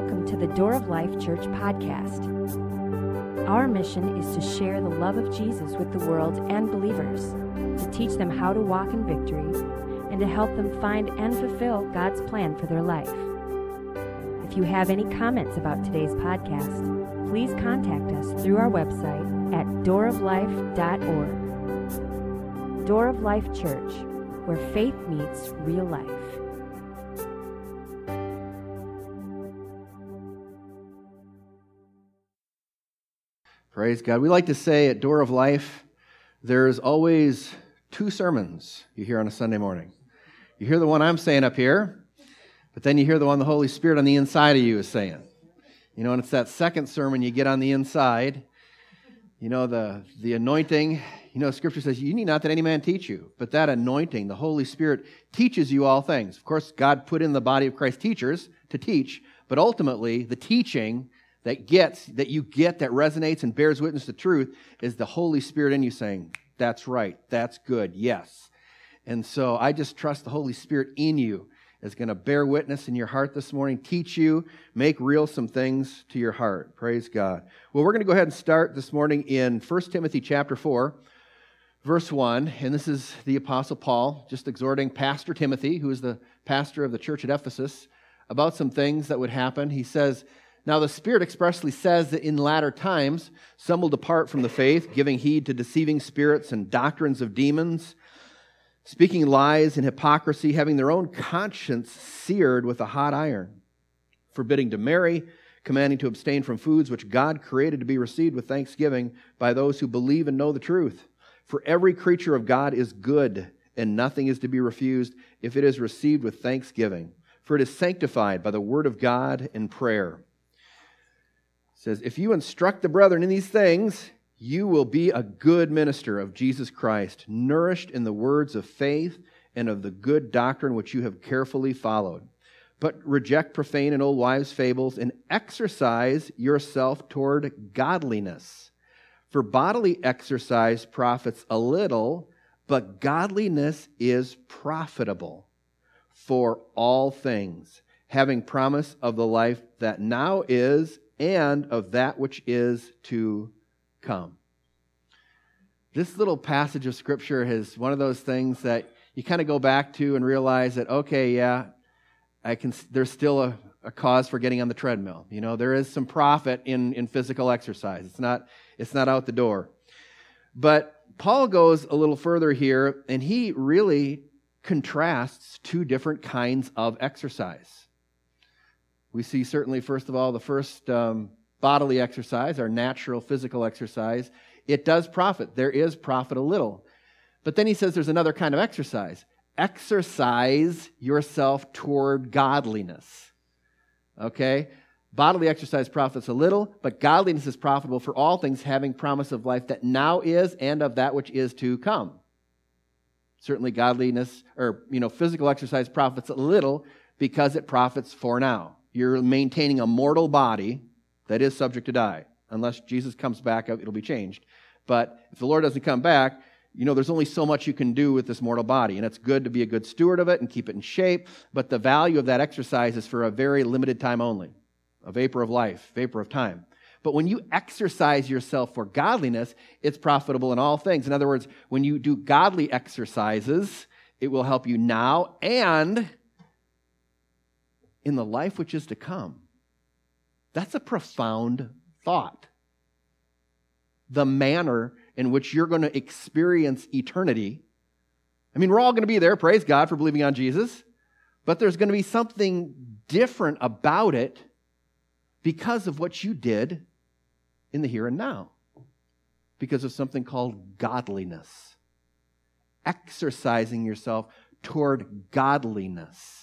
welcome to the Door of Life Church podcast. Our mission is to share the love of Jesus with the world and believers, to teach them how to walk in victory, and to help them find and fulfill God's plan for their life. If you have any comments about today's podcast, please contact us through our website at dooroflife.org. Door of Life Church, where faith meets real life. Praise God. We like to say at Door of Life, there's always two sermons you hear on a Sunday morning. You hear the one I'm saying up here, but then you hear the one the Holy Spirit on the inside of you is saying. You know, and it's that second sermon you get on the inside. You know, the anointing. You know, Scripture says, you need not that any man teach you, but that anointing, the Holy Spirit, teaches you all things. Of course, God put in the body of Christ teachers to teach, but ultimately, the teaching that you get that resonates and bears witness to truth is the Holy Spirit in you saying, that's right, that's good, yes. And so I just trust the Holy Spirit in you is going to bear witness in your heart this morning, teach you, make real some things to your heart. Praise God. Well, we're going to go ahead and start this morning in 1 Timothy chapter 4, verse 1. And this is the Apostle Paul just exhorting Pastor Timothy, who is the pastor of the church at Ephesus, about some things that would happen. He says, now the Spirit expressly says that in latter times some will depart from the faith, giving heed to deceiving spirits and doctrines of demons, speaking lies and hypocrisy, having their own conscience seared with a hot iron, forbidding to marry, commanding to abstain from foods which God created to be received with thanksgiving by those who believe and know the truth. For every creature of God is good, and nothing is to be refused if it is received with thanksgiving, for it is sanctified by the word of God and prayer. It says, if you instruct the brethren in these things, you will be a good minister of Jesus Christ, nourished in the words of faith and of the good doctrine which you have carefully followed. But reject profane and old wives' fables, and exercise yourself toward godliness. For bodily exercise profits a little, but godliness is profitable for all things, having promise of the life that now is and of that which is to come. This little passage of Scripture is one of those things that you kind of go back to and realize that, okay, yeah, there's still a cause for getting on the treadmill. You know, there is some profit in physical exercise. It's not out the door. But Paul goes a little further here, and he really contrasts two different kinds of exercise. We see certainly, first of all, the first bodily exercise, our natural physical exercise. It does profit. There is profit a little. But then he says there's another kind of exercise. Exercise yourself toward godliness. Okay? Bodily exercise profits a little, but godliness is profitable for all things, having promise of life that now is and of that which is to come. Certainly godliness, or physical exercise profits a little because it profits for now. You're maintaining a mortal body that is subject to die. Unless Jesus comes back, it'll be changed. But if the Lord doesn't come back, there's only so much you can do with this mortal body. And it's good to be a good steward of it and keep it in shape. But the value of that exercise is for a very limited time only. A vapor of life, vapor of time. But when you exercise yourself for godliness, it's profitable in all things. In other words, when you do godly exercises, it will help you now and in the life which is to come. That's a profound thought. The manner in which you're going to experience eternity. I mean, we're all going to be there, praise God for believing on Jesus, but there's going to be something different about it because of what you did in the here and now. Because of something called godliness. Exercising yourself toward godliness.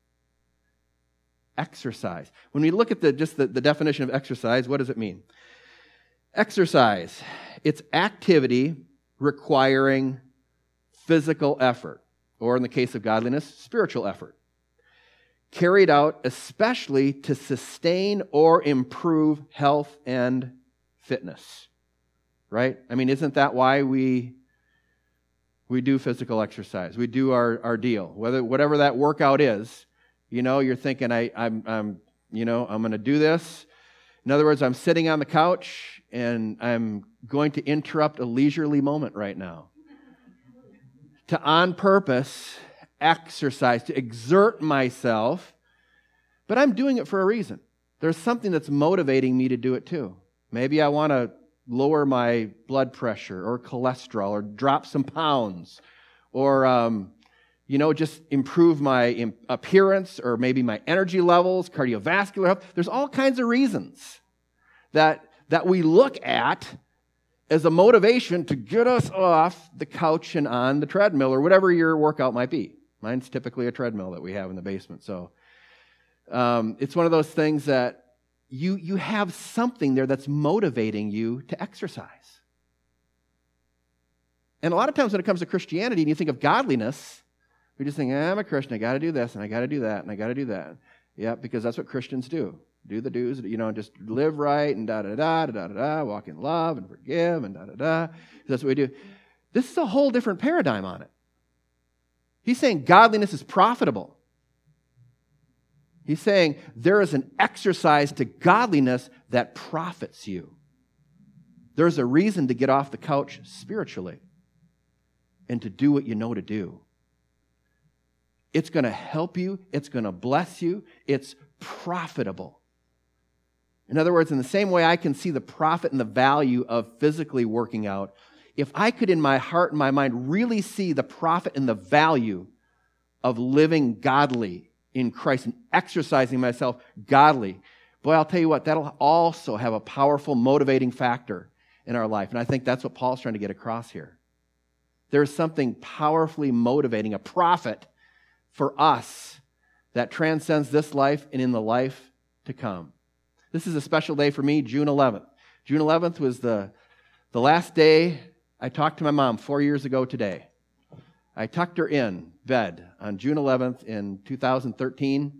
Exercise. When we look at the definition of exercise, what does it mean? Exercise, it's activity requiring physical effort, or in the case of godliness, spiritual effort, carried out especially to sustain or improve health and fitness. Right? I mean, isn't that why we do physical exercise? We do our deal, whatever that workout is. You're thinking, I'm I'm going to do this. In other words, I'm sitting on the couch and I'm going to interrupt a leisurely moment right now to on purpose exercise, to exert myself, but I'm doing it for a reason. There's something that's motivating me to do it too. Maybe I want to lower my blood pressure or cholesterol or drop some pounds or, just improve my appearance or maybe my energy levels, cardiovascular health. There's all kinds of reasons that we look at as a motivation to get us off the couch and on the treadmill or whatever your workout might be. Mine's typically a treadmill that we have in the basement. So it's one of those things that you have something there that's motivating you to exercise. And a lot of times when it comes to Christianity and you think of godliness, we just think, I'm a Christian, I got to do this, and I got to do that, and I got to do that. Yeah, because that's what Christians do. Do the do's, just live right, and da-da-da, walk in love, and forgive, and da-da-da. That's what we do. This is a whole different paradigm on it. He's saying godliness is profitable. He's saying there is an exercise to godliness that profits you. There's a reason to get off the couch spiritually and to do what you know to do. It's going to help you. It's going to bless you. It's profitable. In other words, in the same way I can see the profit and the value of physically working out, if I could in my heart and my mind really see the profit and the value of living godly in Christ and exercising myself godly, boy, I'll tell you what, that'll also have a powerful motivating factor in our life. And I think that's what Paul's trying to get across here. There's something powerfully motivating, a profit for us that transcends this life and in the life to come. This is a special day for me, June 11th. June 11th was the last day I talked to my mom 4 years ago today. I tucked her in bed on June 11th in 2013,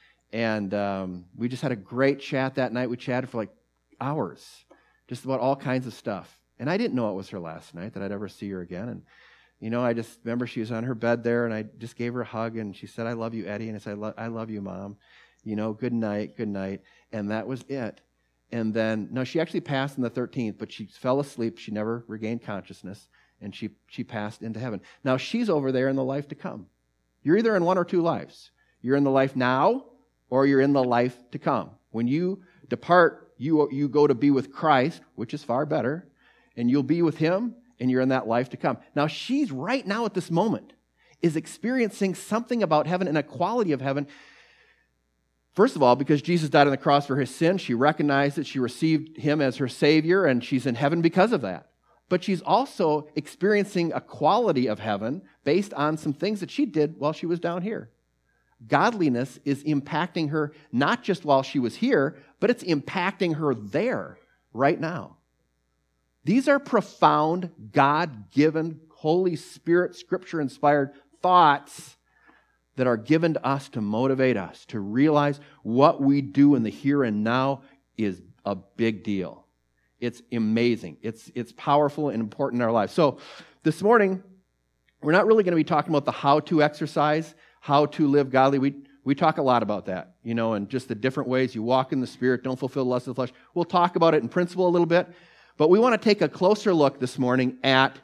and we just had a great chat that night. We chatted for like hours, just about all kinds of stuff. And I didn't know it was her last night, that I'd ever see her again. And I just remember she was on her bed there, and I just gave her a hug, and she said, I love you, Eddie. And I said, I love you, Mom. Good night. And that was it. And then, no, she actually passed on the 13th, but she fell asleep. She never regained consciousness, and she passed into heaven. Now, she's over there in the life to come. You're either in one or two lives. You're in the life now, or you're in the life to come. When you depart, you go to be with Christ, which is far better, and you'll be with Him, and you're in that life to come. Now, she's right now at this moment is experiencing something about heaven and a quality of heaven. First of all, because Jesus died on the cross for his sin, she recognized that she received Him as her Savior, and she's in heaven because of that. But she's also experiencing a quality of heaven based on some things that she did while she was down here. Godliness is impacting her not just while she was here, but it's impacting her there right now. These are profound, God-given, Holy Spirit, Scripture-inspired thoughts that are given to us to motivate us, to realize what we do in the here and now is a big deal. It's amazing. It's powerful and important in our lives. So this morning, we're not really going to be talking about the how-to exercise, how to live godly. We talk a lot about that, and just the different ways you walk in the Spirit, don't fulfill the lust of the flesh. We'll talk about it in principle a little bit. But we want to take a closer look this morning at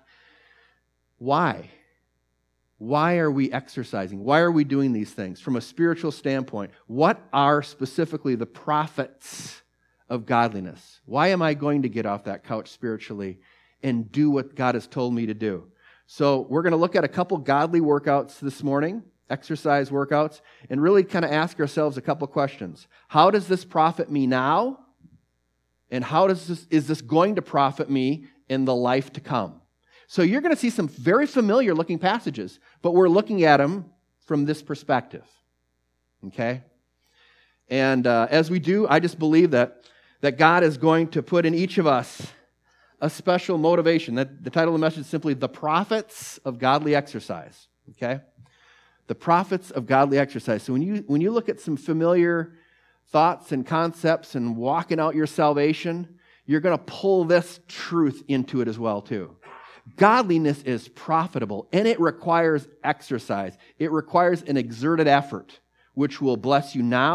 why. Why are we exercising? Why are we doing these things? From a spiritual standpoint, what are specifically the profits of godliness? Why am I going to get off that couch spiritually and do what God has told me to do? So we're going to look at a couple godly workouts this morning, exercise workouts, and really kind of ask ourselves a couple questions. How does this profit me now? And how is this going to profit me in the life to come? So you're going to see some very familiar looking passages, but we're looking at them from this perspective. Okay? And as we do, I just believe that God is going to put in each of us a special motivation. That the title of the message is simply The Profits of Godly Exercise. Okay? The Profits of Godly Exercise. So when you look at some familiar thoughts and concepts and walking out your salvation, you're going to pull this truth into it as well too. Godliness is profitable, and it requires exercise. It requires an exerted effort, which will bless you now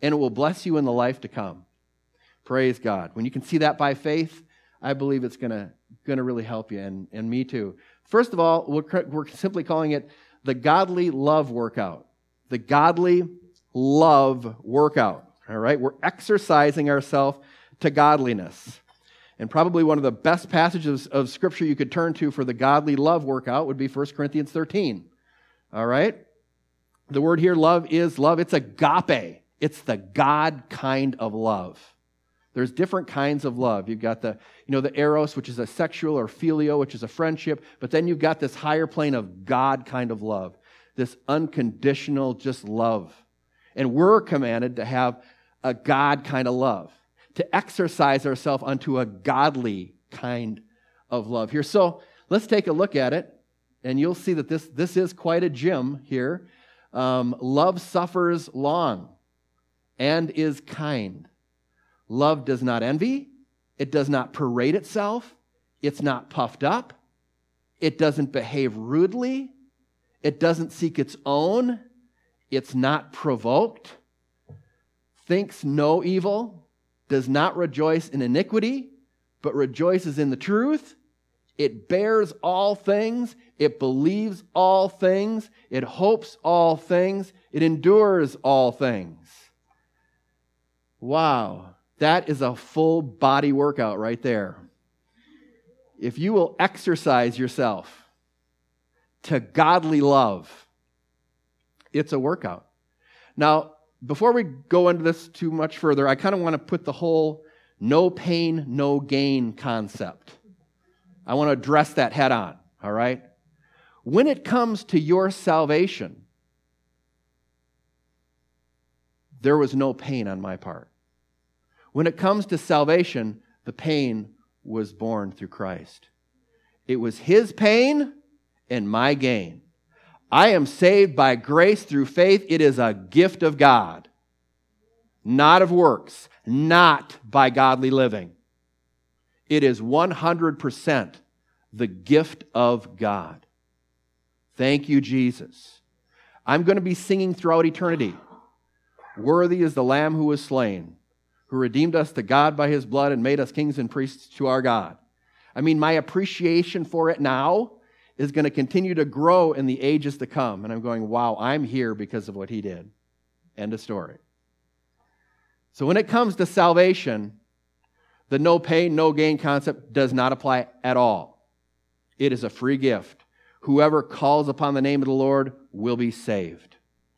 and it will bless you in the life to come. Praise God. When you can see that by faith, I believe it's going to really help you, and me too. First of all, we're simply calling it the godly love workout. The godly love workout. All right? We're exercising ourselves to godliness. And probably one of the best passages of Scripture you could turn to for the godly love workout would be 1 Corinthians 13. All right? The word here, love, is love. It's agape. It's the God kind of love. There's different kinds of love. You've got the eros, which is a sexual, or phileo, which is a friendship. But then you've got this higher plane of God kind of love. This unconditional just love. And we're commanded to have a God kind of love, to exercise ourselves unto a godly kind of love here. So let's take a look at it, and you'll see that this is quite a gym here. Love suffers long and is kind. Love does not envy. It does not parade itself. It's not puffed up. It doesn't behave rudely. It doesn't seek its own. It's not provoked. Thinks no evil. Does not rejoice in iniquity, but rejoices in the truth. It bears all things. It believes all things. It hopes all things. It endures all things. Wow. That is a full body workout right there. If you will exercise yourself to godly love, it's a workout. Now, before we go into this too much further, I kind of want to put the whole no pain, no gain concept. I want to address that head on, all right? When it comes to your salvation, there was no pain on my part. When it comes to salvation, the pain was born through Christ. It was His pain and my gain. I am saved by grace through faith. It is a gift of God, not of works, not by godly living. It is 100% the gift of God. Thank you, Jesus. I'm going to be singing throughout eternity. Worthy is the Lamb who was slain, who redeemed us to God by His blood and made us kings and priests to our God. I mean, my appreciation for it now is going to continue to grow in the ages to come. And I'm going, wow, I'm here because of what He did. End of story. So when it comes to salvation, the no pain, no gain concept does not apply at all. It is a free gift. Whoever calls upon the name of the Lord will be saved.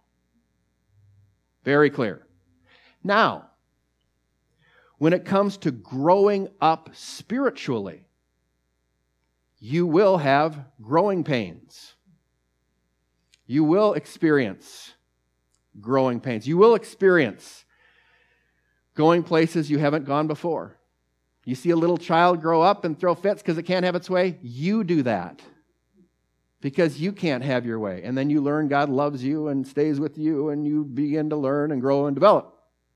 Very clear. Now, when it comes to growing up spiritually, you will have growing pains. You will experience growing pains. You will experience going places you haven't gone before. You see a little child grow up and throw fits because it can't have its way? You do that because you can't have your way. And then you learn God loves you and stays with you, and you begin to learn and grow and develop.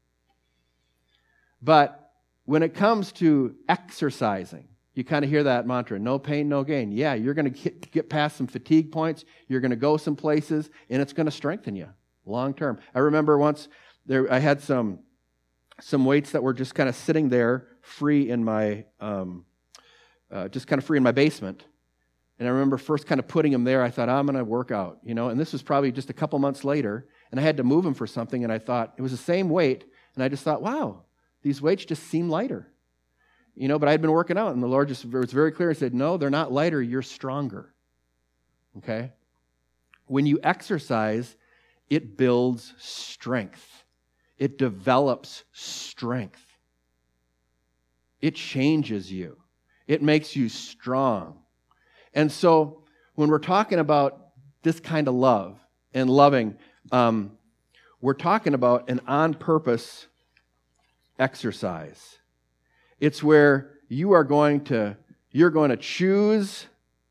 But when it comes to exercising, you kind of hear that mantra, no pain, no gain. Yeah, you're going to get past some fatigue points. You're going to go some places, and it's going to strengthen you long term. I remember once I had some weights that were just kind of sitting there free in my, free in my basement. And I remember first kind of putting them there. I thought, I'm going to work out, and this was probably just a couple months later, and I had to move them for something, and I thought, it was the same weight, and I just thought, wow, these weights just seem lighter. But I had been working out, and the Lord just was very clear and said, no, they're not lighter, you're stronger. Okay? When you exercise, it builds strength. It develops strength. It changes you. It makes you strong. And so when we're talking about this kind of love and loving, we're talking about an on-purpose exercise. It's where you're going to choose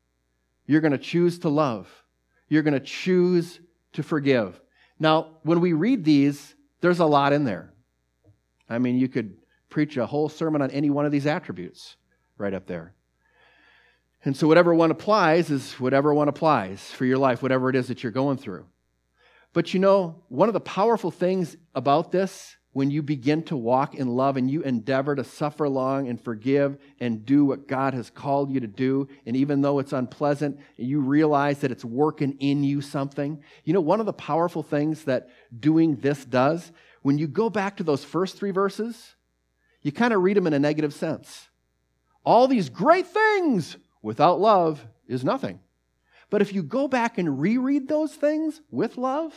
to love. You're going to choose to forgive. Now, when we read these, there's a lot in there. I mean, you could preach a whole sermon on any one of these attributes right up there. And so whatever one applies is whatever one applies for your life, whatever it is that you're going through. But one of the powerful things about this when you begin to walk in love and you endeavor to suffer long and forgive and do what God has called you to do, and even though it's unpleasant, you realize that it's working in you something. You know, one of the powerful things that doing this does, when you go back to those first 3 verses, you kind of read them in a negative sense. All these great things without love is nothing. But if you go back and reread those things with love,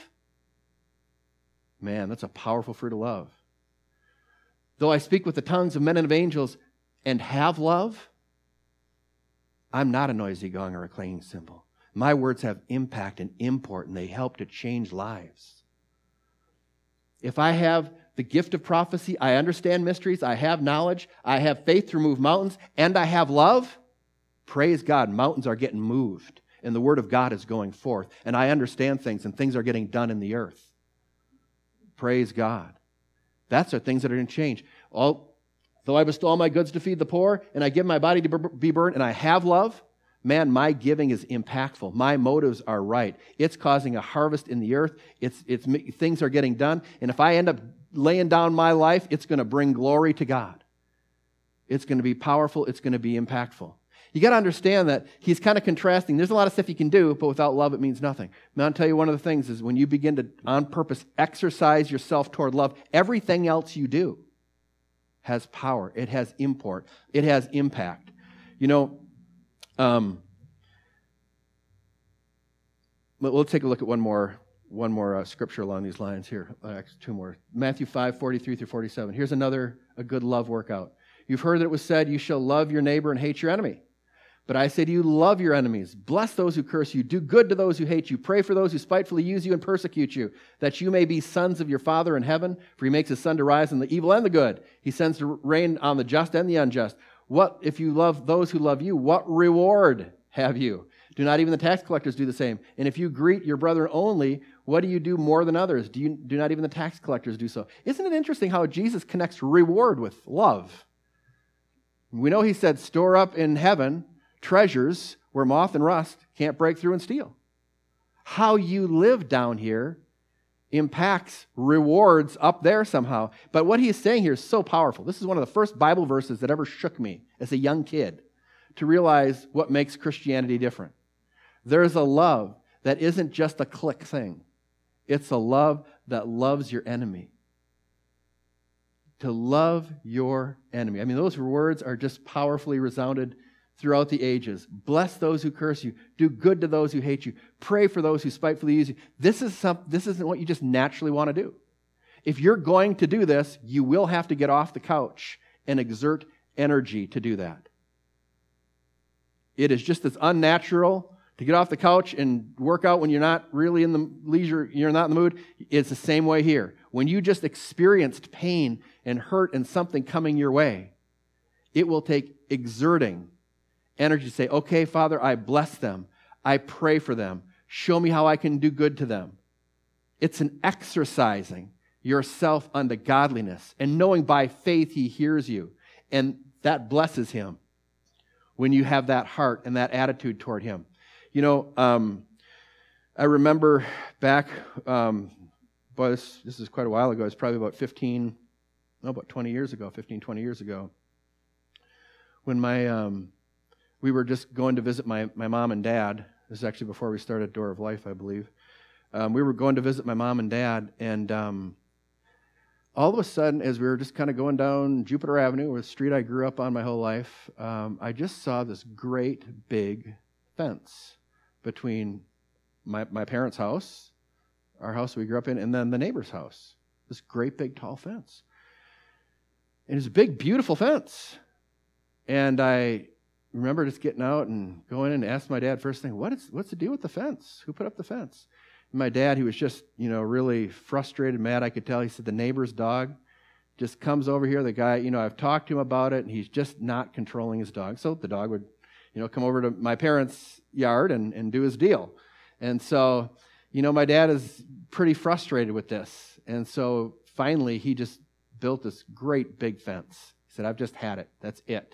man, that's a powerful fruit of love. Though I speak with the tongues of men and of angels and have love, I'm not a noisy gong or a clanging cymbal. My words have impact and import, and they help to change lives. If I have the gift of prophecy, I understand mysteries, I have knowledge, I have faith to remove mountains, and I have love, praise God, mountains are getting moved, and the word of God is going forth, and I understand things, and things are getting done in the earth. Praise God. That's the things that are going to change. Though I bestow all my goods to feed the poor, and I give my body to be burned, and I have love, man, my giving is impactful. My motives are right. It's causing a harvest in the earth. Things are getting done. And if I end up laying down my life, it's going to bring glory to God. It's going to be powerful. It's going to be impactful. You got to understand that he's kind of contrasting. There's a lot of stuff you can do, but without love, it means nothing. And I'll tell you one of the things is when you begin to, on purpose, exercise yourself toward love, everything else you do has power. It has import. It has impact. You know, we'll take a look at one more scripture along these lines here. Actually, 2 more. Matthew 5:43 through 47. Here's a good love workout. You've heard that it was said, you shall love your neighbor and hate your enemy. But I say to you, love your enemies. Bless those who curse you. Do good to those who hate you. Pray for those who spitefully use you and persecute you, that you may be sons of your Father in heaven, for he makes his sun to rise on the evil and the good. He sends to rain on the just and the unjust. What if you love those who love you? What reward have you? Do not even the tax collectors do the same? And if you greet your brother only, what do you do more than others? Do not even the tax collectors do so? Isn't it interesting how Jesus connects reward with love? We know he said, store up in heaven treasures where moth and rust can't break through and steal. How you live down here impacts rewards up there somehow. But what he is saying here is so powerful. This is one of the first Bible verses that ever shook me as a young kid to realize what makes Christianity different. There's a love that isn't just a click thing. It's a love that loves your enemy. To love your enemy. I mean, those words are just powerfully resounded throughout the ages. Bless those who curse you. Do good to those who hate you. Pray for those who spitefully use you. This isn't what you just naturally want to do. If you're going to do this, you will have to get off the couch and exert energy to do that. It is just as unnatural to get off the couch and work out when you're not really in the leisure, you're not in the mood. It's the same way here. When you just experienced pain and hurt and something coming your way, it will take exerting energy to say, okay, Father, I bless them. I pray for them. Show me how I can do good to them. It's an exercising yourself unto godliness and knowing by faith he hears you. And that blesses him when you have that heart and that attitude toward him. You know, I remember back, this is quite a while ago. It's probably about 20 years ago, when we were just going to visit my mom and dad. This is actually before we started Door of Life, I believe. We were going to visit my mom and dad, and all of a sudden, as we were just kind of going down Jupiter Avenue, a street I grew up on my whole life, I just saw this great big fence between my parents' house, our house we grew up in, and then the neighbor's house. This great big tall fence. And it's a big, beautiful fence. And I remember just getting out and going in and asking my dad first thing, what's the deal with the fence? Who put up the fence? And my dad, he was just, really frustrated, mad, I could tell. He said, the neighbor's dog just comes over here. The guy, I've talked to him about it, and he's just not controlling his dog. So the dog would, come over to my parents' yard and do his deal. And so, my dad is pretty frustrated with this. And so finally, he just built this great big fence. He said, I've just had it. That's it.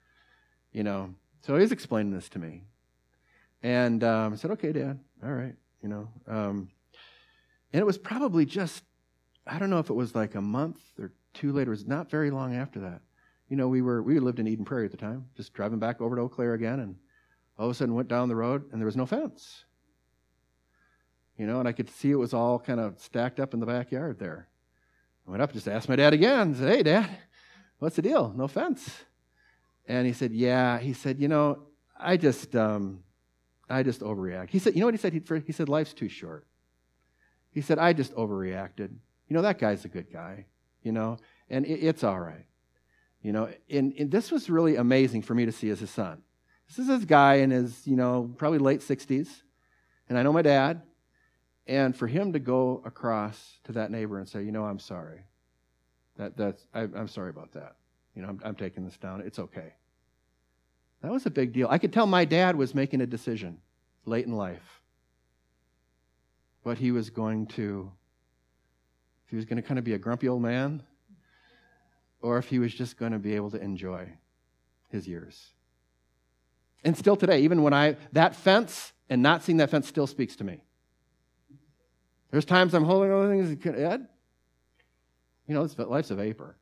So he's explaining this to me. And I said, okay, Dad, all right. And it was probably just I don't know if it was like a month or two later. It was not very long after that. We lived in Eden Prairie at the time, just driving back over to Eau Claire again, and all of a sudden went down the road, and there was no fence. And I could see it was all kind of stacked up in the backyard there. I went up and just asked my dad again. I said, "Hey, Dad, what's the deal? No fence?" And he said, "Yeah." He said, I just overreact. He said, you know what he said? He said, "Life's too short." He said, "I just overreacted. That guy's a good guy, and it's all right." And this was really amazing for me to see as his son. This is this guy in his, probably late 60s, and I know my dad, and for him to go across to that neighbor and say, "I'm sorry. I'm sorry about that. I'm taking this down. It's okay." That was a big deal. I could tell my dad was making a decision late in life. But if he was going to kind of be a grumpy old man, or if he was just going to be able to enjoy his years. And still today, even when that fence and not seeing that fence still speaks to me. There's times I'm holding other things, Ed, life's a vapor.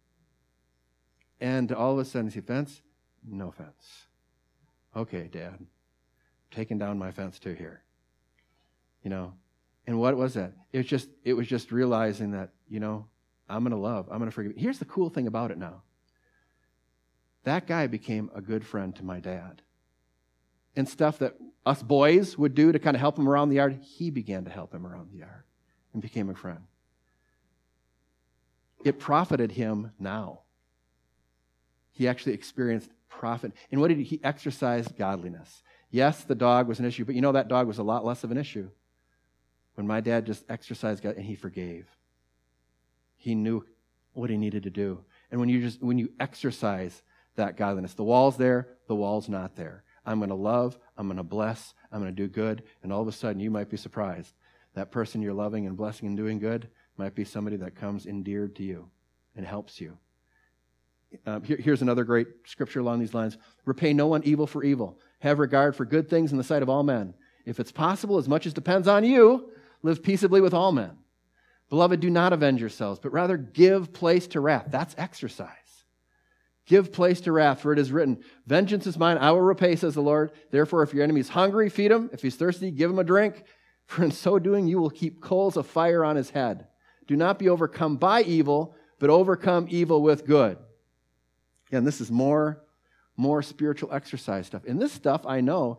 And all of a sudden, see fence? No fence. Okay, Dad, taking down my fence too here. And what was that? It was just realizing that, I'm going to love, I'm going to forgive. Here's the cool thing about it now. That guy became a good friend to my dad. And stuff that us boys would do to kind of help him around the yard, he began to help him around the yard and became a friend. It profited him now. He actually experienced profit. And what did he exercise? Godliness. Yes, the dog was an issue, but that dog was a lot less of an issue when my dad just exercised God and he forgave. He knew what he needed to do. And when you exercise that godliness, the wall's there, the wall's not there. I'm going to love, I'm going to bless, I'm going to do good, and all of a sudden you might be surprised. That person you're loving and blessing and doing good might be somebody that comes endeared to you and helps you. Here's another great scripture along these lines. Repay no one evil for evil. Have regard for good things in the sight of all men. If it's possible, as much as depends on you, live peaceably with all men. Beloved, do not avenge yourselves, but rather give place to wrath. That's exercise. Give place to wrath, for it is written, "Vengeance is mine, I will repay, says the Lord. Therefore, if your enemy is hungry, feed him. If he's thirsty, give him a drink. For in so doing, you will keep coals of fire on his head. Do not be overcome by evil, but overcome evil with good." Again, this is more spiritual exercise stuff. And this stuff, I know,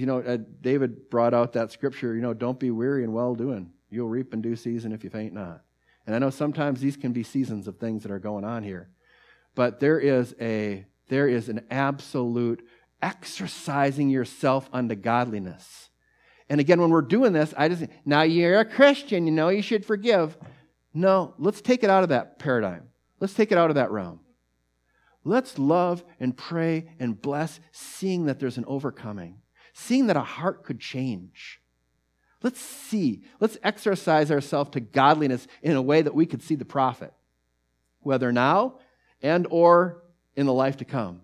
David brought out that scripture, "Don't be weary in well-doing. You'll reap in due season if you faint not." And I know sometimes these can be seasons of things that are going on here. But there is an absolute exercising yourself unto godliness. And again, when we're doing this, now you're a Christian, you should forgive. No, let's take it out of that paradigm. Let's take it out of that realm. Let's love and pray and bless, seeing that there's an overcoming, seeing that a heart could change. Let's exercise ourselves to godliness in a way that we could see the profit, whether now and or in the life to come.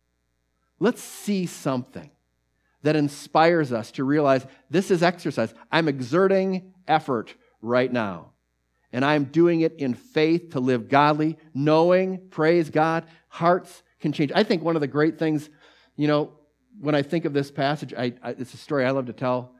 Let's see something that inspires us to realize this is exercise. I'm exerting effort right now. And I'm doing it in faith to live godly, knowing, praise God, hearts can change. I think one of the great things, when I think of this passage, it's a story I love to tell,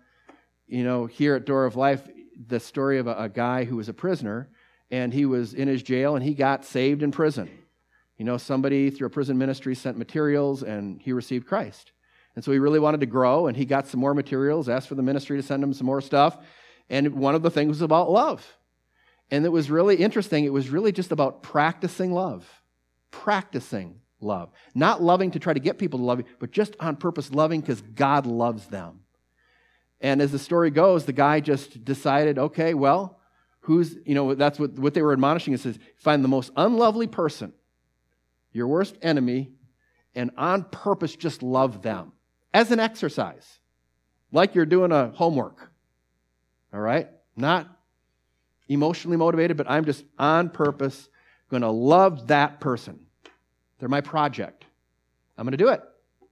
here at Door of Life, the story of a guy who was a prisoner, and he was in his jail, and he got saved in prison. Somebody through a prison ministry sent materials, and he received Christ. And so he really wanted to grow, and he got some more materials, asked for the ministry to send him some more stuff, and one of the things was about love. And it was really interesting. It was really just about practicing love. Practicing love. Not loving to try to get people to love you, but just on purpose loving because God loves them. And as the story goes, the guy just decided, okay, well, that's what they were admonishing. It says, find the most unlovely person, your worst enemy, and on purpose just love them as an exercise, like you're doing a homework. All right? Not emotionally motivated, but I'm just on purpose going to love that person. They're my project. I'm going to do it.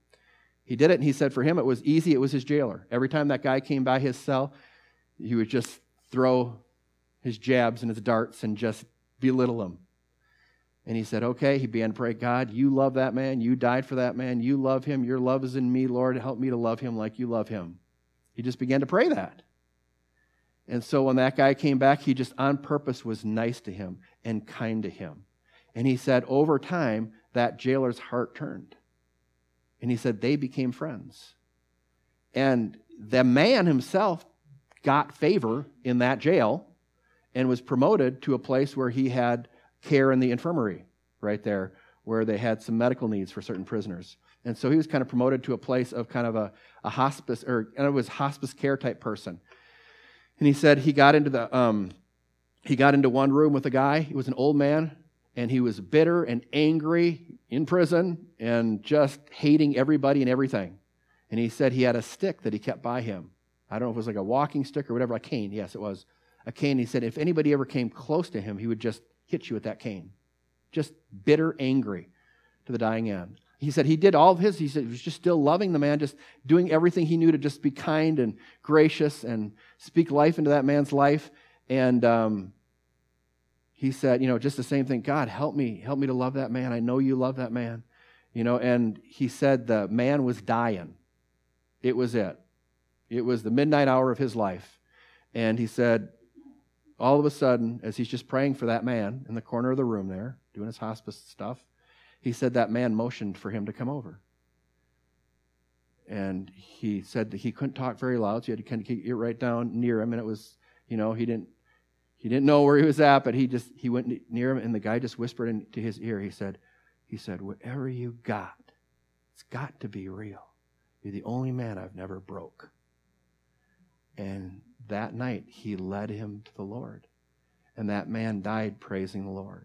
He did it, and he said for him it was easy. It was his jailer. Every time that guy came by his cell, he would just throw his jabs and his darts and just belittle him. And he said, okay, he began to pray, God, you love that man. You died for that man. You love him. Your love is in me, Lord. Help me to love him like you love him. He just began to pray that. And so when that guy came back, he just on purpose was nice to him and kind to him. And he said over time, that jailer's heart turned. And he said they became friends. And the man himself got favor in that jail and was promoted to a place where he had care in the infirmary right there, where they had some medical needs for certain prisoners. And so he was kind of promoted to a place of kind of a hospice, and it was hospice care type person. And he said he got into one room with a guy. He was an old man, and he was bitter and angry in prison and just hating everybody and everything. And he said he had a stick that he kept by him. I don't know if it was like a walking stick or whatever, a cane. Yes, it was a cane. He said if anybody ever came close to him, he would just hit you with that cane. Just bitter, angry to the dying end. He said he did all of his. He said he was just still loving the man, just doing everything he knew to just be kind and gracious and speak life into that man's life. And he said, just the same thing. God, help me to love that man. I know you love that man. And he said the man was dying. It was it. It was the midnight hour of his life. And he said, all of a sudden, as he's just praying for that man in the corner of the room there, doing his hospice stuff, he said that man motioned for him to come over. And he said that he couldn't talk very loud, so he had to kind of get right down near him. And it was, he didn't know where he was at, but he went near him, and the guy just whispered into his ear. He said, whatever you got, it's got to be real. You're the only man I've never broke. And that night, he led him to the Lord. And that man died praising the Lord.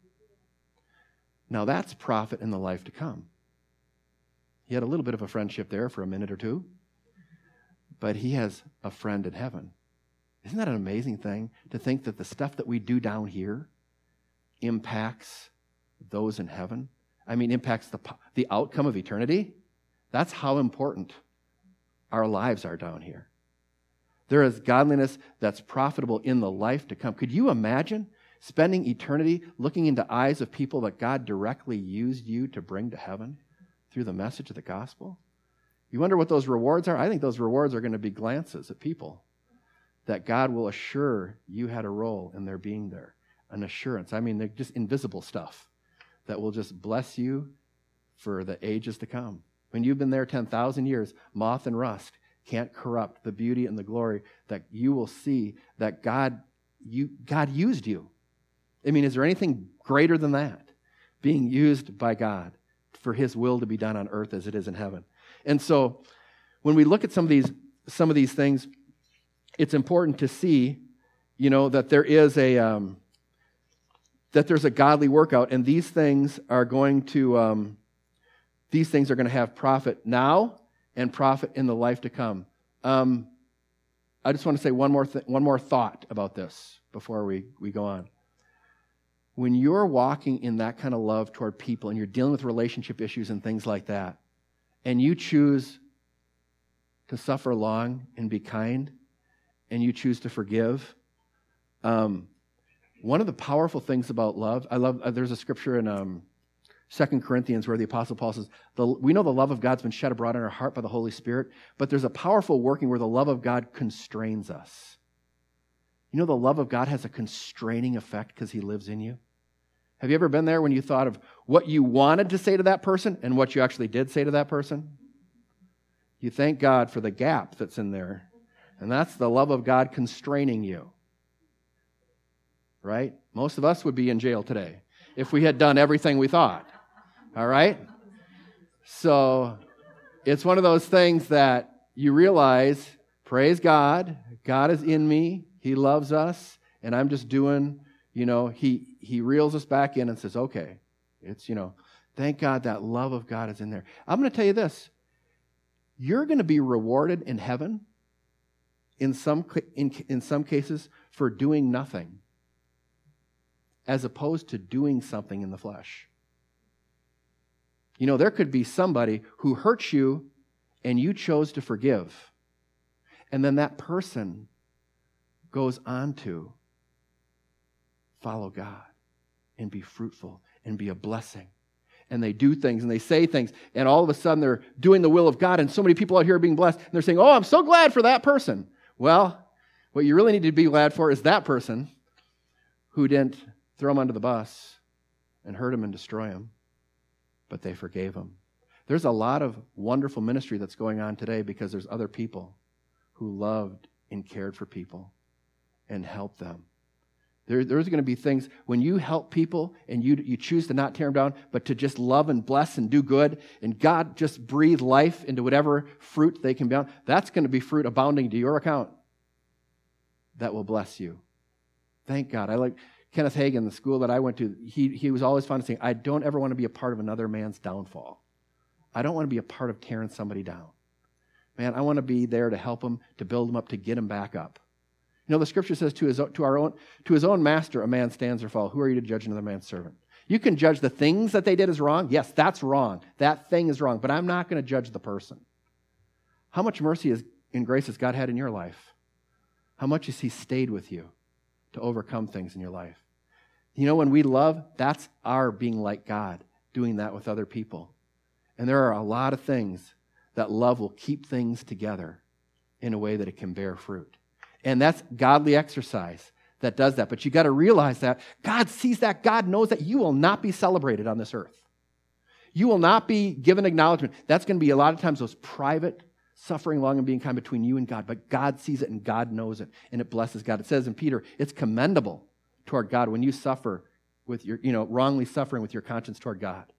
Now, that's profit in the life to come. He had a little bit of a friendship there for a minute or two. But he has a friend in heaven. Isn't that an amazing thing? To think that the stuff that we do down here impacts those in heaven? Impacts the outcome of eternity? That's how important our lives are down here. There is godliness that's profitable in the life to come. Could you imagine spending eternity looking into eyes of people that God directly used you to bring to heaven through the message of the gospel? You wonder what those rewards are? I think those rewards are going to be glances at people that God will assure you had a role in their being there. An assurance. They're just invisible stuff that will just bless you for the ages to come. When you've been there 10,000 years, moth and rust can't corrupt the beauty and the glory that you will see that God used you. Is there anything greater than that? Being used by God for His will to be done on earth as it is in heaven. And so, when we look at some of these things, it's important to see, that there is that there's a godly workout, and these things are going to have profit now and profit in the life to come. I just want to say one more thought about this before we go on. When you're walking in that kind of love toward people and you're dealing with relationship issues and things like that, and you choose to suffer long and be kind, and you choose to forgive, one of the powerful things about love, there's a scripture in 2 Corinthians where the Apostle Paul says, we know the love of God's been shed abroad in our heart by the Holy Spirit, but there's a powerful working where the love of God constrains us. The love of God has a constraining effect because He lives in you. Have you ever been there when you thought of what you wanted to say to that person and what you actually did say to that person? You thank God for the gap that's in there, and that's the love of God constraining you. Right? Most of us would be in jail today if we had done everything we thought. All right? So it's one of those things that you realize, praise God, God is in me, He loves us, and I'm just doing, He reels us back in and says, okay, it's, thank God that love of God is in there. I'm going to tell you this, you're going to be rewarded in heaven in some cases for doing nothing, as opposed to doing something in the flesh. There could be somebody who hurts you and you chose to forgive. And then that person goes on to follow God and be fruitful and be a blessing. And they do things and they say things, and all of a sudden they're doing the will of God, and so many people out here are being blessed, and they're saying, oh, I'm so glad for that person. Well, what you really need to be glad for is that person who didn't throw him under the bus and hurt him and destroy him, but they forgave him. There's a lot of wonderful ministry that's going on today because there's other people who loved and cared for people and helped them. There's going to be things when you help people and you choose to not tear them down, but to just love and bless and do good, and God just breathe life into whatever fruit they can be on, that's going to be fruit abounding to your account that will bless you. Thank God. I like Kenneth Hagin, the school that I went to, he was always fond of saying, I don't ever want to be a part of another man's downfall. I don't want to be a part of tearing somebody down. Man, I want to be there to help him, to build him up, to get him back up. You know, the scripture says to his own master, a man stands or falls. Who are you to judge another man's servant? You can judge the things that they did as wrong. Yes, that's wrong. That thing is wrong. But I'm not going to judge the person. How much mercy and grace has God had in your life? How much has he stayed with you to overcome things in your life? You know, when we love, that's our being like God, doing that with other people. And there are a lot of things that love will keep things together in a way that it can bear fruit. And that's godly exercise that does that. But you got to realize that God sees that. God knows that you will not be celebrated on this earth. You will not be given acknowledgement. That's going to be a lot of times those private suffering long and being kind between you and God. But God sees it and God knows it. And it blesses God. It says in Peter, it's commendable toward God when you suffer with your, wrongly suffering with your conscience toward God.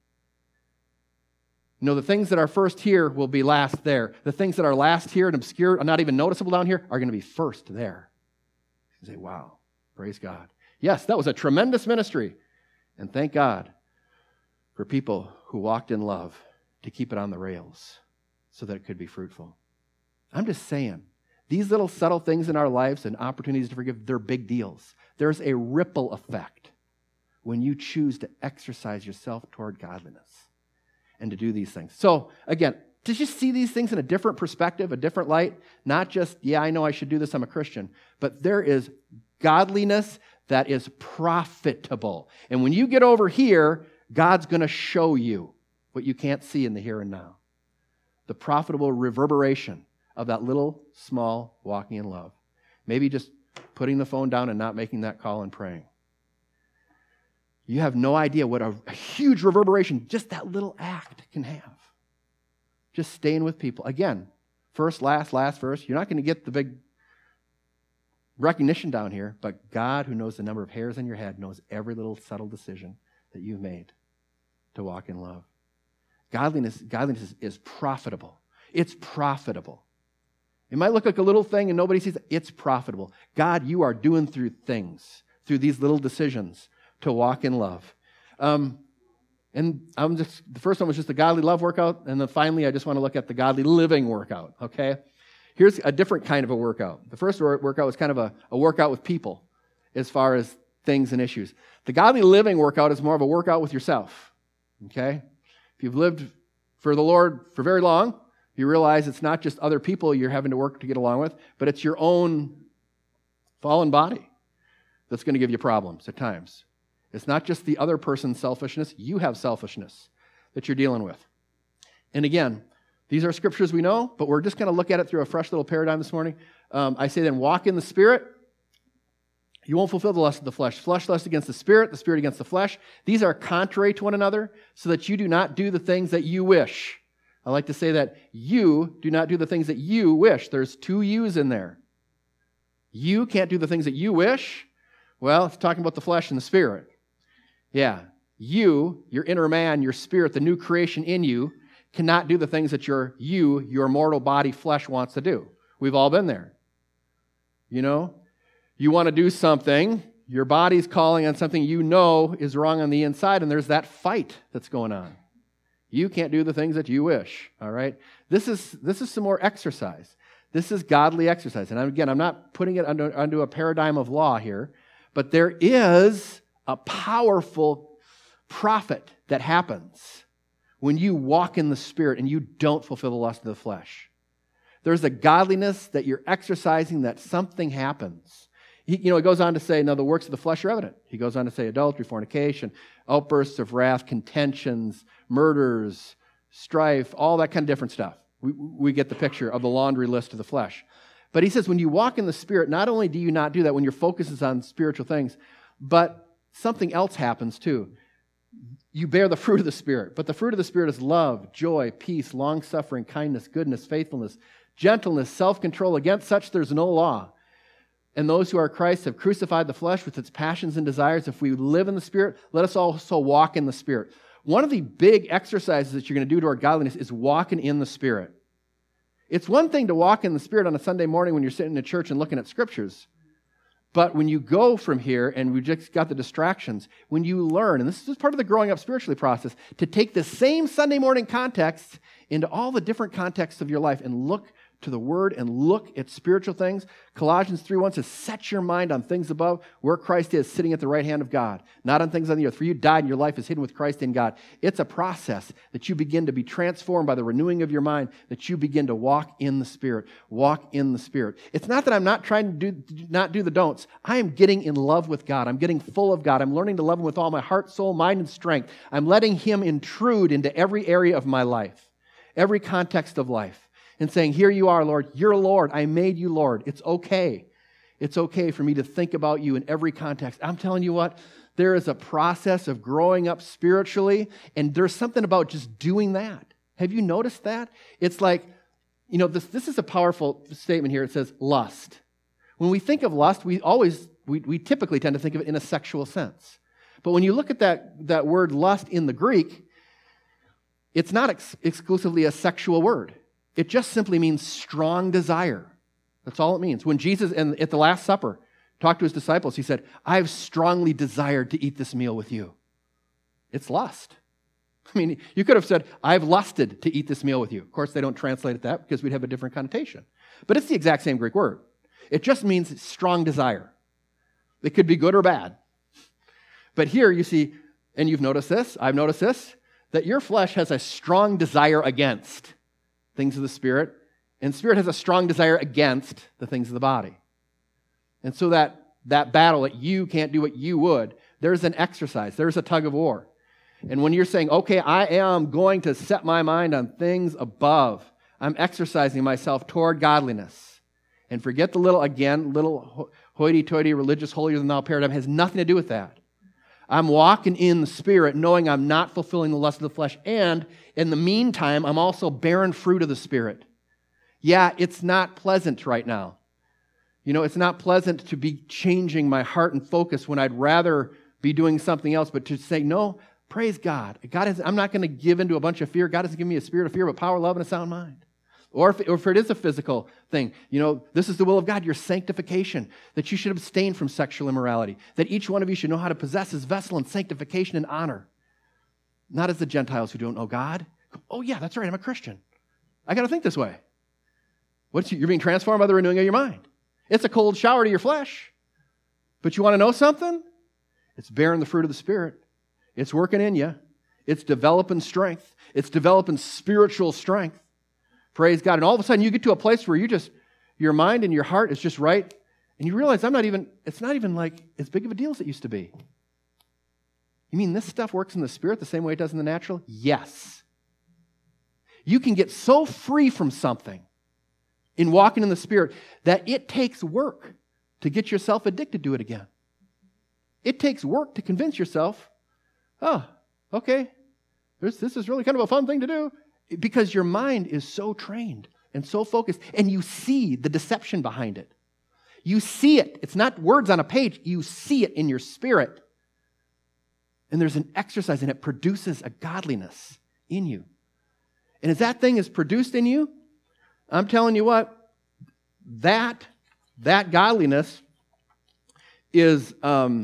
The things that are first here will be last there. The things that are last here and obscure, and not even noticeable down here, are going to be first there. You say, wow, praise God. Yes, that was a tremendous ministry. And thank God for people who walked in love to keep it on the rails so that it could be fruitful. I'm just saying, these little subtle things in our lives and opportunities to forgive, they're big deals. There's a ripple effect when you choose to exercise yourself toward godliness and to do these things. So, again, to just see these things in a different perspective, a different light, not just, yeah, I know I should do this, I'm a Christian, but there is godliness that is profitable. And when you get over here, God's going to show you what you can't see in the here and now. The profitable reverberation of that little, small walking in love. Maybe just putting the phone down and not making that call and praying. You have no idea what a huge reverberation just that little act can have. Just staying with people. Again, first, last, first. You're not going to get the big recognition down here, but God, who knows the number of hairs on your head, knows every little subtle decision that you've made to walk in love. Godliness is profitable. It's profitable. It might look like a little thing and nobody sees it. It's profitable. God, you are doing through these little decisions, to walk in love. And the first one was just the godly love workout, and then finally I just want to look at the godly living workout, okay? Here's a different kind of a workout. The first workout was kind of a workout with people as far as things and issues. The godly living workout is more of a workout with yourself, okay? If you've lived for the Lord for very long, you realize it's not just other people you're having to work to get along with, but it's your own fallen body that's going to give you problems at times. It's not just the other person's selfishness. You have selfishness that you're dealing with. And again, these are scriptures we know, but we're just going to look at it through a fresh little paradigm this morning. I say then, walk in the Spirit. You won't fulfill the lust of the flesh. Flesh lusts against the Spirit against the flesh. These are contrary to one another, so that you do not do the things that you wish. I like to say that you do not do the things that you wish. There's two yous in there. You can't do the things that you wish. Well, it's talking about the flesh and the Spirit. Yeah, you, your inner man, your spirit, the new creation in you, cannot do the things that your mortal body, flesh wants to do. We've all been there. You want to do something, your body's calling on something you know is wrong on the inside, and there's that fight that's going on. You can't do the things that you wish, all right? This is some more exercise. This is godly exercise. And again, I'm not putting it under a paradigm of law here, but there is a powerful profit that happens when you walk in the Spirit and you don't fulfill the lust of the flesh. There's a godliness that you're exercising that something happens. He goes on to say, now the works of the flesh are evident. He goes on to say adultery, fornication, outbursts of wrath, contentions, murders, strife, all that kind of different stuff. We get the picture of the laundry list of the flesh. But he says when you walk in the Spirit, not only do you not do that when your focus is on spiritual things, but something else happens too. You bear the fruit of the Spirit. But the fruit of the Spirit is love, joy, peace, long-suffering, kindness, goodness, faithfulness, gentleness, self-control. Against such there's no law. And those who are Christ have crucified the flesh with its passions and desires. If we live in the Spirit, let us also walk in the Spirit. One of the big exercises that you're going to do toward godliness is walking in the Spirit. It's one thing to walk in the Spirit on a Sunday morning when you're sitting in a church and looking at scriptures. But when you go from here, and we just got the distractions, when you learn, and this is part of the growing up spiritually process, to take the same Sunday morning context into all the different contexts of your life and look to the Word and look at spiritual things. Colossians 3:1 says, set your mind on things above where Christ is, sitting at the right hand of God, not on things on the earth. For you died and your life is hidden with Christ in God. It's a process that you begin to be transformed by the renewing of your mind, that you begin to walk in the Spirit. Walk in the Spirit. It's not that I'm not trying to not do the don'ts. I am getting in love with God. I'm getting full of God. I'm learning to love Him with all my heart, soul, mind, and strength. I'm letting Him intrude into every area of my life, every context of life. And saying, here you are, Lord. You're Lord. I made you Lord. It's okay. It's okay for me to think about you in every context. I'm telling you what, there is a process of growing up spiritually, and there's something about just doing that. Have you noticed that? It's like, this is a powerful statement here. It says lust. When we think of lust, we typically tend to think of it in a sexual sense. But when you look at that word lust in the Greek, it's not exclusively a sexual word. It just simply means strong desire. That's all it means. When Jesus, at the Last Supper, talked to His disciples, He said, I've strongly desired to eat this meal with you. It's lust. I mean, you could have said, I've lusted to eat this meal with you. Of course, they don't translate it that because we'd have a different connotation. But it's the exact same Greek word. It just means strong desire. It could be good or bad. But here you see, and you've noticed this, I've noticed this, that your flesh has a strong desire against things of the Spirit, and the Spirit has a strong desire against the things of the body. And so that battle that you can't do what you would, there's an exercise, there's a tug of war. And when you're saying, okay, I am going to set my mind on things above, I'm exercising myself toward godliness. And forget the little hoity-toity religious holier-than-thou paradigm. It has nothing to do with that. I'm walking in the Spirit, knowing I'm not fulfilling the lust of the flesh, and in the meantime, I'm also bearing fruit of the Spirit. Yeah, it's not pleasant right now. It's not pleasant to be changing my heart and focus when I'd rather be doing something else, but to say, no, praise God. I'm not going to give into a bunch of fear. God hasn't given me a spirit of fear, but power, love, and a sound mind. Or if it is a physical thing, this is the will of God, your sanctification, that you should abstain from sexual immorality, that each one of you should know how to possess his vessel in sanctification and honor. Not as the Gentiles who don't know God. Oh yeah, that's right, I'm a Christian. I got to think this way. You're being transformed by the renewing of your mind. It's a cold shower to your flesh. But you want to know something? It's bearing the fruit of the Spirit. It's working in you. It's developing strength. It's developing spiritual strength. Praise God. And all of a sudden you get to a place where your mind and your heart is just right, and you realize it's not even like as big of a deal as it used to be. You mean this stuff works in the Spirit the same way it does in the natural? Yes. You can get so free from something in walking in the Spirit that it takes work to get yourself addicted to it again. It takes work to convince yourself, oh, okay, this is really kind of a fun thing to do. Because your mind is so trained and so focused, and you see the deception behind it. You see it. It's not words on a page. You see it in your spirit. And there's an exercise, and it produces a godliness in you. And as that thing is produced in you, I'm telling you what, that godliness is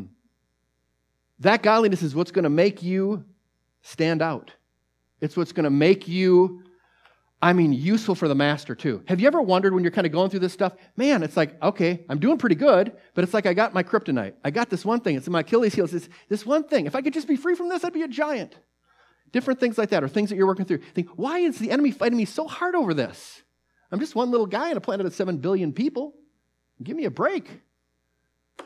what's going to make you stand out. It's what's going to make you, useful for the Master too. Have you ever wondered when you're kind of going through this stuff, man, it's like, okay, I'm doing pretty good, but it's like I got my kryptonite. I got this one thing. It's in my Achilles heel. It's this one thing. If I could just be free from this, I'd be a giant. Different things like that, or things that you're working through. Think, why is the enemy fighting me so hard over this? I'm just one little guy on a planet of 7 billion people. Give me a break.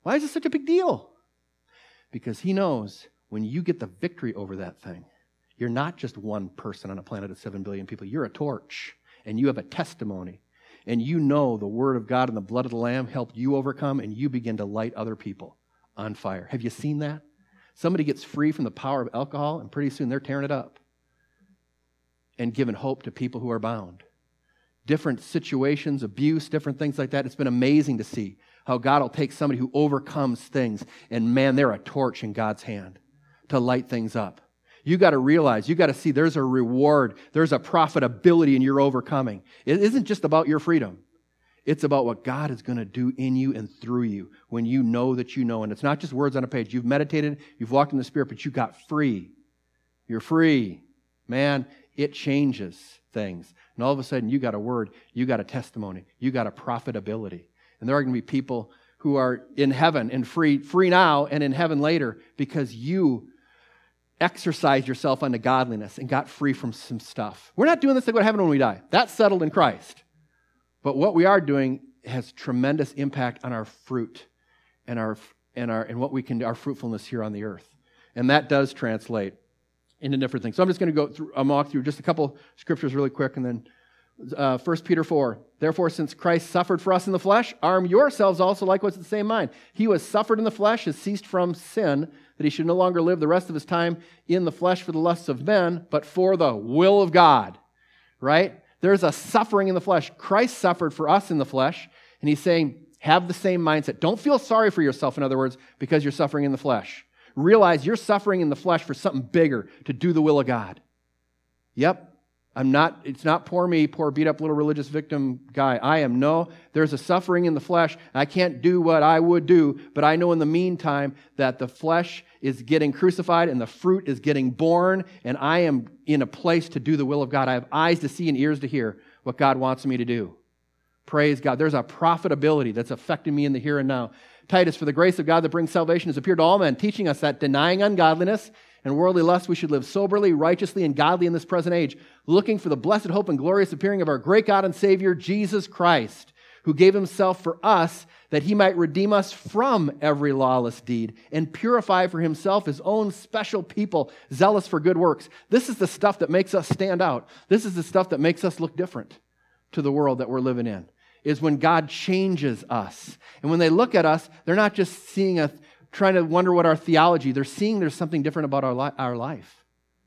Why is this such a big deal? Because he knows when you get the victory over that thing, you're not just one person on a planet of 7 billion people. You're a torch, and you have a testimony. And you know the Word of God and the blood of the Lamb helped you overcome, and you begin to light other people on fire. Have you seen that? Somebody gets free from the power of alcohol, and pretty soon they're tearing it up and giving hope to people who are bound. Different situations, abuse, different things like that. It's been amazing to see how God will take somebody who overcomes things, and man, they're a torch in God's hand to light things up. You got to realize, you got to see there's a reward, there's a profitability in your overcoming. It isn't just about your freedom. It's about what God is going to do in you and through you when you know that you know. And it's not just words on a page. You've meditated, you've walked in the Spirit, but you got free. You're free. Man, it changes things. And all of a sudden, you got a word, you got a testimony, you got a profitability. And there are going to be people who are in heaven and free now and in heaven later because you exercised yourself unto godliness and got free from some stuff. We're not doing this to go to heaven when we die. That's settled in Christ. But what we are doing has tremendous impact on our fruit and what we can do, our fruitfulness here on the earth. And that does translate into different things. So I'm just going to go through, walk through just a couple scriptures really quick, and then 1 Peter 4. Therefore, since Christ suffered for us in the flesh, arm yourselves also likewise with the same mind. He who has suffered in the flesh has ceased from sin, that he should no longer live the rest of his time in the flesh for the lusts of men, but for the will of God. Right? There's a suffering in the flesh. Christ suffered for us in the flesh, and he's saying, have the same mindset. Don't feel sorry for yourself, in other words, because you're suffering in the flesh. Realize you're suffering in the flesh for something bigger, to do the will of God. Yep. It's not poor me, poor beat up little religious victim guy. There's a suffering in the flesh. I can't do what I would do, but I know in the meantime that the flesh is getting crucified and the fruit is getting born, and I am in a place to do the will of God. I have eyes to see and ears to hear what God wants me to do. Praise God. There's a profitability that's affecting me in the here and now. Titus, for the grace of God that brings salvation has appeared to all men, teaching us that denying ungodliness and worldly lust, we should live soberly, righteously, and godly in this present age, looking for the blessed hope and glorious appearing of our great God and Savior, Jesus Christ, who gave himself for us that he might redeem us from every lawless deed and purify for himself his own special people, zealous for good works. This is the stuff that makes us stand out. This is the stuff that makes us look different to the world that we're living in, is when God changes us. And when they look at us, they're not just seeing us trying to wonder what our theology, they're seeing there's something different about our life.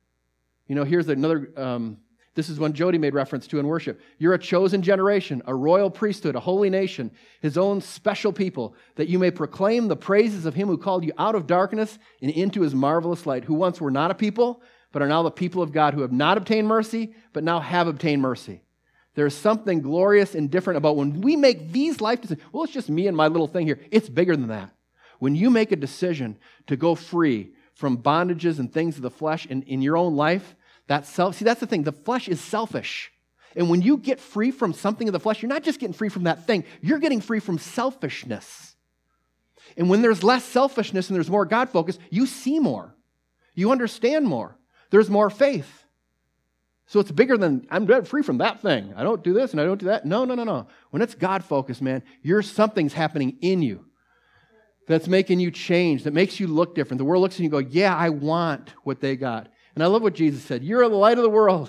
You know, here's another, this is one Jody made reference to in worship. You're a chosen generation, a royal priesthood, a holy nation, his own special people, that you may proclaim the praises of him who called you out of darkness and into his marvelous light, who once were not a people, but are now the people of God, who have not obtained mercy, but now have obtained mercy. There's something glorious and different about when we make these life decisions. Well, it's just me and my little thing here. It's bigger than that. When you make a decision to go free from bondages and things of the flesh in your own life, that's the thing. The flesh is selfish. And when you get free from something of the flesh, you're not just getting free from that thing. You're getting free from selfishness. And when there's less selfishness and there's more God focus, you see more. You understand more. There's more faith. So it's bigger than, I'm free from that thing. I don't do this and I don't do that. No. When it's God focused, man, something's happening in you that's making you change, that makes you look different. The world looks at you and go, yeah, I want what they got. And I love what Jesus said. You're the light of the world.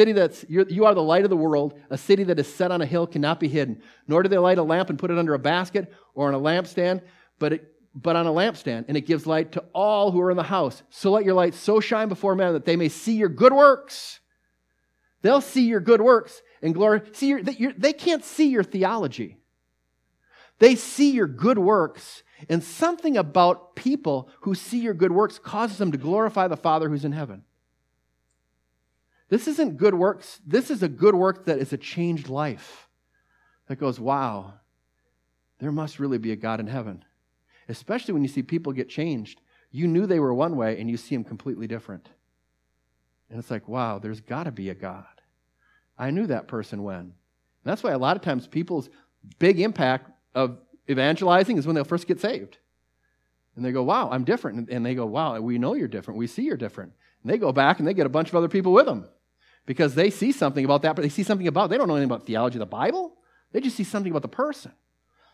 You are the light of the world. A city that is set on a hill cannot be hidden. Nor do they light a lamp and put it under a basket or on a lampstand, but on a lampstand, and it gives light to all who are in the house. So let your light so shine before men that they may see your good works. They'll see your good works and glory. They can't see your theology. They see your good works. And something about people who see your good works causes them to glorify the Father who's in heaven. This isn't good works. This is a good work that is a changed life. That goes, wow, there must really be a God in heaven. Especially when you see people get changed. You knew they were one way and you see them completely different. And it's like, wow, there's got to be a God. I knew that person when. And that's why a lot of times people's big impact of evangelizing is when they'll first get saved. And they go, wow, I'm different. And they go, wow, we know you're different. We see you're different. And they go back and they get a bunch of other people with them because they see something about that, but they see something about, they don't know anything about theology of the Bible. They just see something about the person.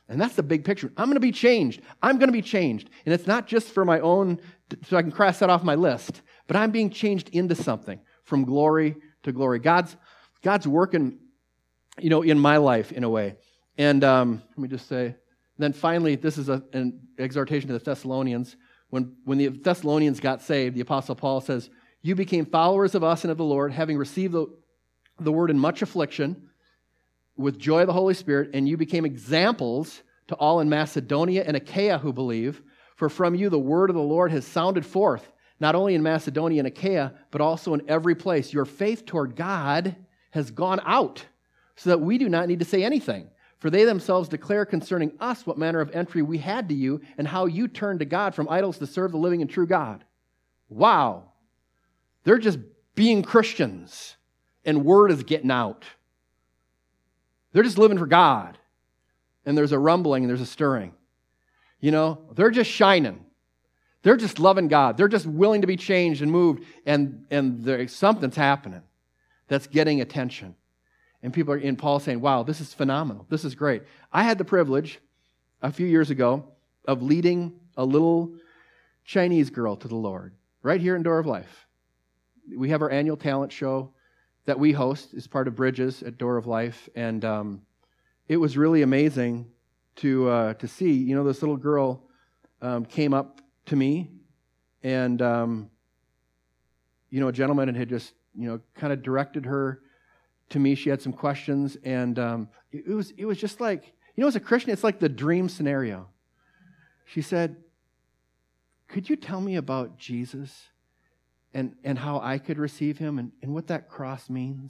And that's the big picture. I'm going to be changed. I'm going to be changed. And it's not just for my own, so I can cross that off my list, but I'm being changed into something from glory to glory. God's working, in my life in a way. And let me just say, then finally, this is an exhortation to the Thessalonians. When the Thessalonians got saved, the Apostle Paul says, you became followers of us and of the Lord, having received the word in much affliction, with joy of the Holy Spirit, and you became examples to all in Macedonia and Achaia who believe. For from you the word of the Lord has sounded forth, not only in Macedonia and Achaia, but also in every place. Your faith toward God has gone out, so that we do not need to say anything. For they themselves declare concerning us what manner of entry we had to you, and how you turned to God from idols to serve the living and true God. Wow. They're just being Christians, and word is getting out. They're just living for God. And there's a rumbling and there's a stirring. They're just shining. They're just loving God. They're just willing to be changed and moved. And something's happening that's getting attention. And people are in Paul saying, wow, this is phenomenal. This is great. I had the privilege a few years ago of leading a little Chinese girl to the Lord right here in Door of Life. We have our annual talent show that we host as part of Bridges at Door of Life. And it was really amazing to see. This little girl came up to me, and, a gentleman had just, kind of directed her to me. She had some questions, and it was just like, as a Christian, it's like the dream scenario. She said, could you tell me about Jesus and how I could receive him and what that cross means?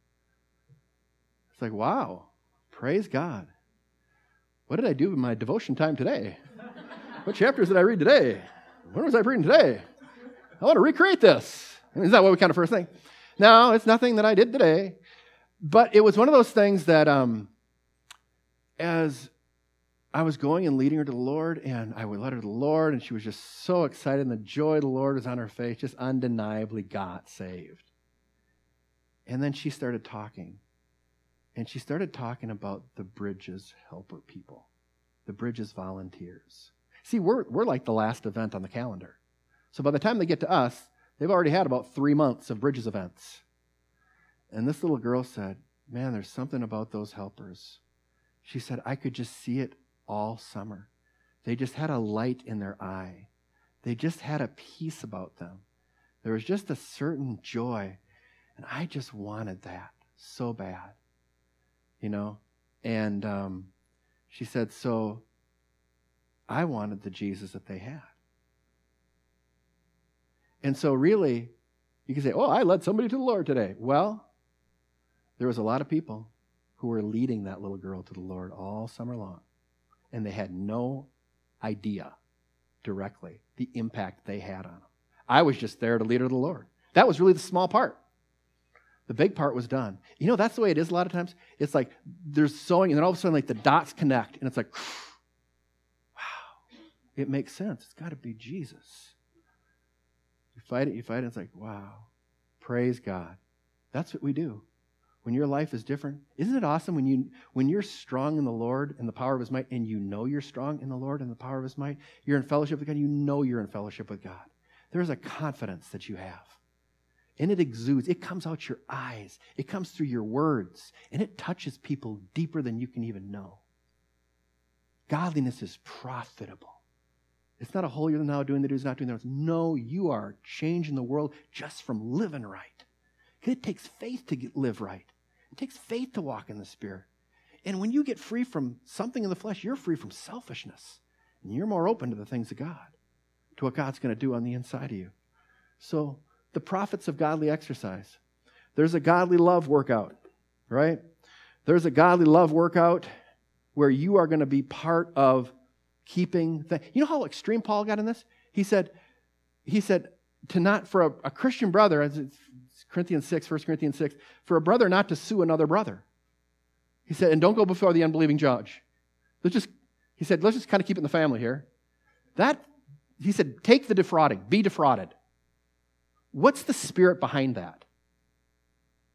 It's like, wow, praise God. What did I do with my devotion time today? What chapters did I read today? When was I reading today? I want to recreate this. Is that what we kind of first think? No, it's nothing that I did today. But it was one of those things that as I was going and leading her to the Lord, and I would let her to the Lord, and she was just so excited, and the joy of the Lord was on her face, just undeniably got saved. And then she started talking. And she started talking about the Bridges helper people, the Bridges volunteers. See, we're like the last event on the calendar. So by the time they get to us, they've already had about 3 months of Bridges events. And this little girl said, man, there's something about those helpers. She said, I could just see it all summer. They just had a light in their eye. They just had a peace about them. There was just a certain joy. And I just wanted that so bad. And she said, so I wanted the Jesus that they had. And so really, you can say, oh, I led somebody to the Lord today. Well, there was a lot of people who were leading that little girl to the Lord all summer long. And they had no idea directly the impact they had on them. I was just there to lead her to the Lord. That was really the small part. The big part was done. That's the way it is a lot of times. It's like there's sowing, and then all of a sudden, like the dots connect, and it's like, wow, it makes sense. It's got to be Jesus. You fight it, and it's like, wow, praise God. That's what we do. When your life is different, isn't it awesome when you're strong in the Lord and the power of His might, and you're strong in the Lord and the power of His might, you're in fellowship with God, you're in fellowship with God. There's a confidence that you have. And it exudes. It comes out your eyes. It comes through your words. And it touches people deeper than you can even know. Godliness is profitable. It's not a holier than thou, doing the do's, not doing the don'ts. No, you are changing the world just from living right. It takes faith to live right. It takes faith to walk in the Spirit. And when you get free from something in the flesh, you're free from selfishness. And you're more open to the things of God, to what God's going to do on the inside of you. So, the profits of godly exercise. There's a godly love workout, right? There's a godly love workout where you are going to be part of keeping. You know how extreme Paul got in this? He said, to not, for a Christian brother, as it's Corinthians 6, 1 Corinthians 6, for a brother not to sue another brother. He said, and don't go before the unbelieving judge. Let's just kind of keep it in the family here. He said, take the defrauding, be defrauded. What's the spirit behind that?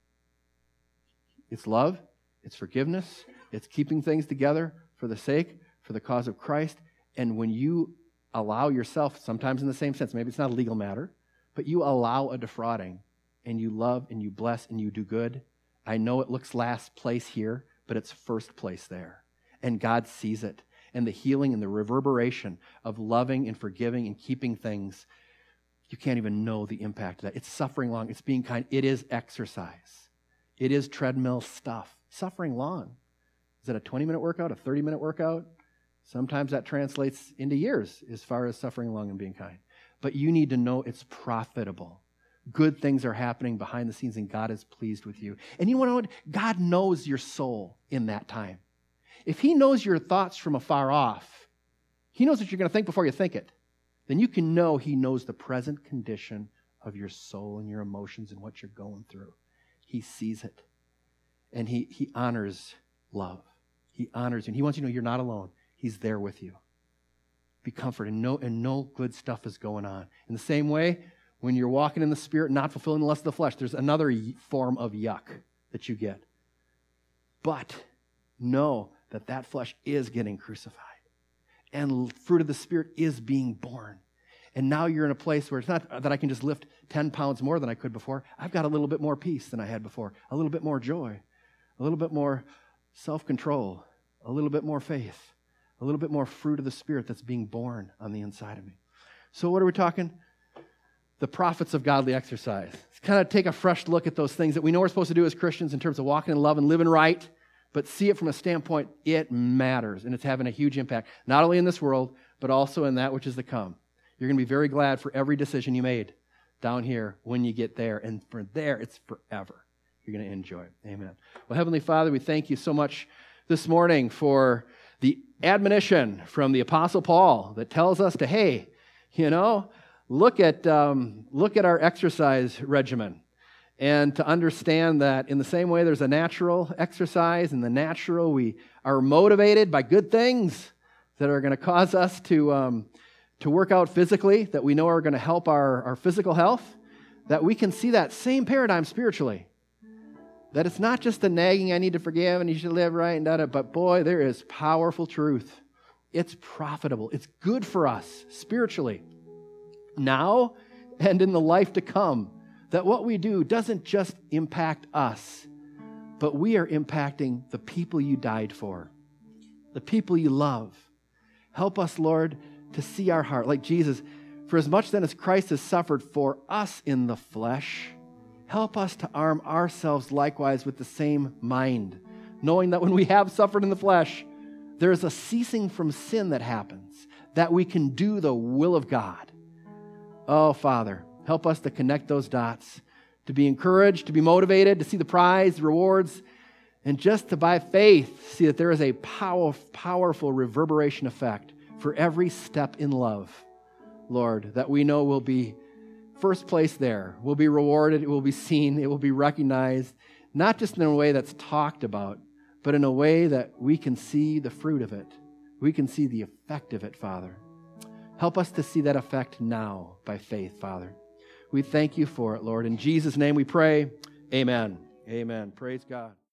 It's love, it's forgiveness, it's keeping things together for the sake for the cause of Christ. And when you allow yourself, sometimes in the same sense, maybe it's not a legal matter, but you allow a defrauding, and you love and you bless and you do good, I know it looks last place here, but it's first place there. And God sees it. And the healing and the reverberation of loving and forgiving and keeping things, you can't even know the impact of that. It's suffering long. It's being kind. It is exercise. It is treadmill stuff. Suffering long. Is it a 20-minute workout, a 30-minute workout? Sometimes that translates into years as far as suffering long and being kind. But you need to know it's profitable. Good things are happening behind the scenes, and God is pleased with you. And you know what? God knows your soul in that time. If he knows your thoughts from afar off, he knows what you're going to think before you think it, then you can know he knows the present condition of your soul and your emotions and what you're going through. He sees it. And he honors love. He honors you. And he wants you to know you're not alone. He's there with you. Be comforted and no good stuff is going on. In the same way, when you're walking in the Spirit, not fulfilling the lust of the flesh, there's another form of yuck that you get. But know that flesh is getting crucified. And fruit of the Spirit is being born. And now you're in a place where it's not that I can just lift 10 pounds more than I could before. I've got a little bit more peace than I had before, a little bit more joy, a little bit more self-control, a little bit more faith, a little bit more fruit of the Spirit that's being born on the inside of me. So what are we talking? The profits of godly exercise. Let's kind of take a fresh look at those things that we know we're supposed to do as Christians in terms of walking in love and living right, but see it from a standpoint, it matters, and it's having a huge impact, not only in this world, but also in that which is to come. You're going to be very glad for every decision you made down here when you get there, and for there, it's forever. You're going to enjoy it. Amen. Well, Heavenly Father, we thank you so much this morning for the admonition from the Apostle Paul that tells us to, hey, look at our exercise regimen. And to understand that in the same way there's a natural exercise, in the natural we are motivated by good things that are going to cause us to work out physically, that we know are going to help our physical health, that we can see that same paradigm spiritually. That it's not just the nagging, I need to forgive and you should live right, and but boy, there is powerful truth. It's profitable. It's good for us spiritually, now and in the life to come. That what we do doesn't just impact us, but we are impacting the people you died for, the people you love. Help us, Lord, to see our heart like Jesus. For as much then as Christ has suffered for us in the flesh, help us to arm ourselves likewise with the same mind, knowing that when we have suffered in the flesh, there is a ceasing from sin that happens, that we can do the will of God. Oh, Father, help us to connect those dots, to be encouraged, to be motivated, to see the prize, the rewards, and just to, by faith, see that there is a powerful reverberation effect for every step in love, Lord, that we know will be first place there, will be rewarded, it will be seen, it will be recognized, not just in a way that's talked about, but in a way that we can see the fruit of it. We can see the effect of it, Father. Help us to see that effect now by faith, Father. We thank you for it, Lord. In Jesus' name we pray, amen. Amen. Praise God.